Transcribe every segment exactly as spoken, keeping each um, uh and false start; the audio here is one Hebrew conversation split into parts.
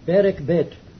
פרק ב'.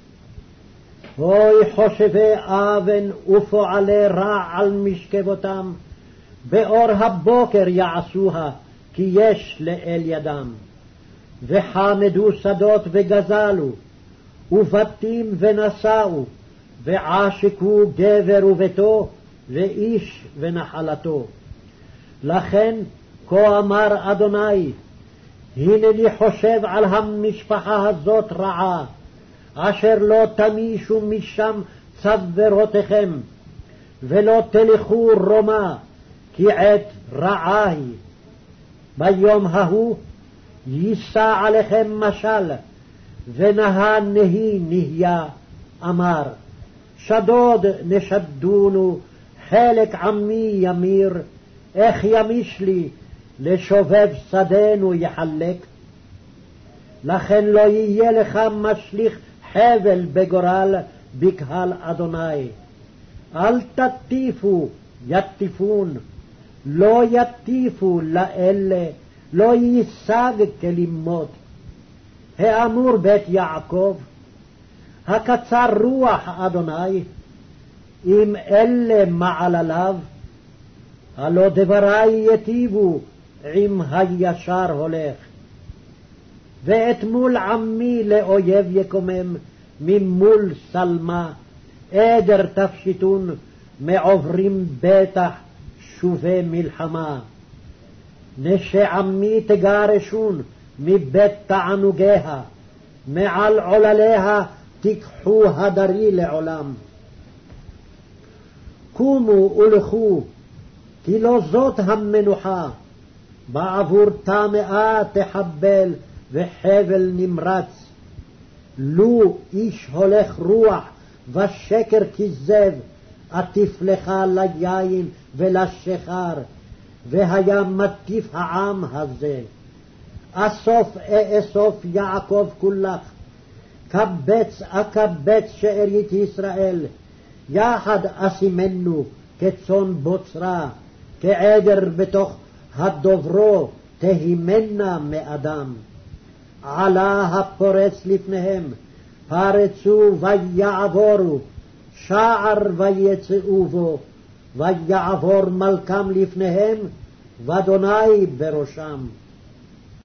הוי חושבי אבן ופועלי רע על משכבותם, באור הבוקר יעשוה, כי יש לאל ידם. וחמדו שדות וגזלו, ובתים ונשאו, ועשקו גבר וביתו, ואיש ונחלתו. לכן כה אמר אדוני, הנני חושב על המשפחה הזאת רעה, אשר לא תמישו משם צוורותיכם, ולא תלכו רומא, כי עת רעה היא. ביום ההוא יישא עליכם משל, ונהה נהי נהיה, אמר, שדוד נשדונו, חלק עמי ימיר, איך ימיש לי, לשובב שדנו יחלק. לכן לא יהיה לך משליך חבל בגורל בקהל אדוני. אל תטיפו יטיפון, לא יטיפו לאלה, לא ייסג כלימות. האמור בית יעקב, הקצר רוח אדוני, אם אלה מעלליו, הלא דברי יטיבו עם הישר הולך. ואתמול עמי לאויב יקומם, ממול סלמה, עדר תפשיטון, מעוברים בטח שובי מלחמה. נשי עמי תגרשון, מבית תענוגיה, מעל עולליה תיקחו הדרי לעולם. קומו ולכו, כי לא זאת המנוחה, בעבור טמאה תחבל וחבל נמרץ. לו איש הולך רוח ושקר כזב, עטיף לך ליין ולשחר, והיה מטיף העם הזה. אסוף אאסוף יעקב כולך, קבץ אקבץ שארית ישראל, יחד אשימנו כצאן בוצרה, כעדר בתוך הדוברו תהימנה מאדם. עלה הפורץ לפניהם, פרצו ויעבורו, שער ויצאו בו, ויעבור מלכם לפניהם, ואדוני בראשם.